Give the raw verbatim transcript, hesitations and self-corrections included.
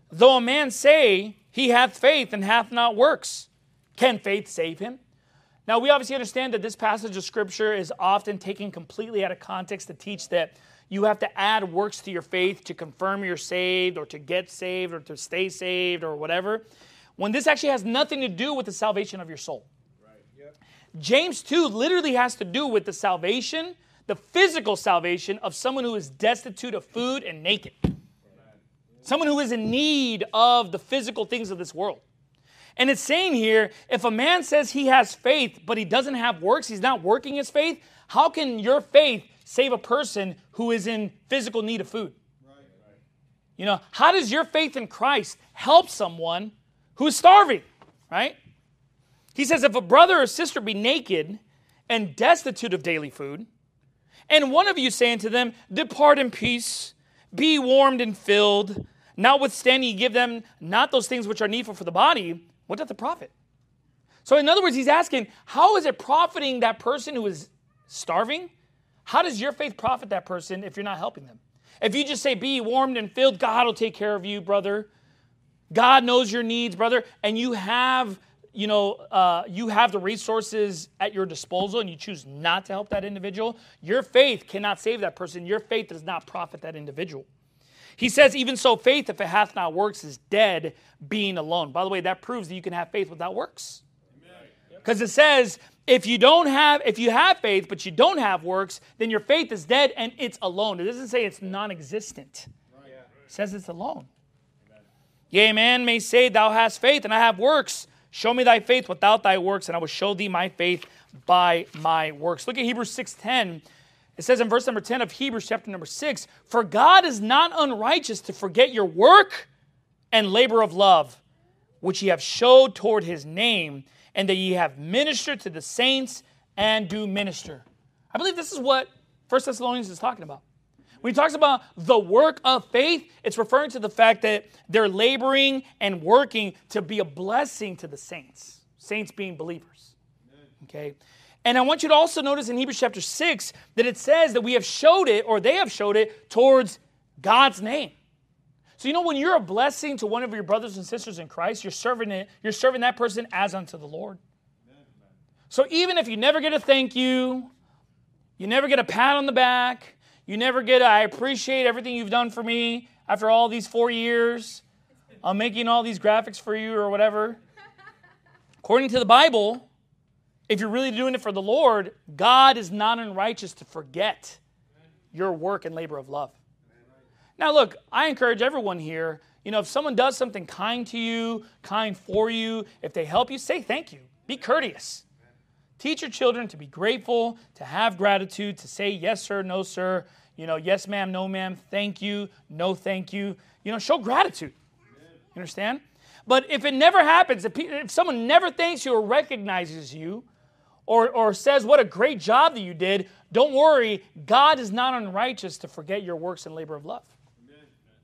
though a man say he hath faith and hath not works, can faith save him? Now, we obviously understand that this passage of Scripture is often taken completely out of context to teach that you have to add works to your faith to confirm you're saved or to get saved or to stay saved or whatever, when this actually has nothing to do with the salvation of your soul. Right. Yep. James two literally has to do with the salvation, the physical salvation of someone who is destitute of food and naked. Right. Someone who is in need of the physical things of this world. And it's saying here, if a man says he has faith, but he doesn't have works, he's not working his faith, how can your faith save a person who is in physical need of food? Right. You know, how does your faith in Christ help someone who's starving, right? He says, if a brother or sister be naked and destitute of daily food, and one of you say unto them, depart in peace, be warmed and filled, notwithstanding ye give them not those things which are needful for the body, what doth it profit? So in other words, he's asking, how is it profiting that person who is starving? How does your faith profit that person if you're not helping them? If you just say, be warmed and filled, God will take care of you, brother. God knows your needs, brother. And you have, you know, uh, you have the resources at your disposal and you choose not to help that individual. Your faith cannot save that person. Your faith does not profit that individual. He says, even so, faith, if it hath not works, is dead, being alone. By the way, that proves that you can have faith without works. Because it says, if you don't have, if you have faith, but you don't have works, then your faith is dead and it's alone. It doesn't say it's non-existent. It says it's alone. Amen. Yea, man may say, thou hast faith, and I have works. Show me thy faith without thy works, and I will show thee my faith by my works. Look at Hebrews six ten. It says in verse number ten of Hebrews chapter number six, for God is not unrighteous to forget your work and labor of love, which ye have showed toward his name, and that ye have ministered to the saints and do minister. I believe this is what First Thessalonians is talking about. When he talks about the work of faith, it's referring to the fact that they're laboring and working to be a blessing to the saints. Saints being believers. Okay? And I want you to also notice in Hebrews chapter six that it says that we have showed it, or they have showed it, towards God's name. So you know when you're a blessing to one of your brothers and sisters in Christ, you're serving it, you're serving that person as unto the Lord. Amen. So even if you never get a thank you, you never get a pat on the back, you never get a, I appreciate everything you've done for me after all these four years, I'm making all these graphics for you or whatever. According to the Bible, if you're really doing it for the Lord, God is not unrighteous to forget your work and labor of love. Now, look, I encourage everyone here, you know, if someone does something kind to you, kind for you, if they help you, say thank you. Be courteous. Teach your children to be grateful, to have gratitude, to say yes, sir, no, sir, you know, yes, ma'am, no, ma'am, thank you, no, thank you. You know, show gratitude. You understand? But if it never happens, if, if someone never thanks you or recognizes you, Or, or says what a great job that you did, don't worry, God is not unrighteous to forget your works and labor of love.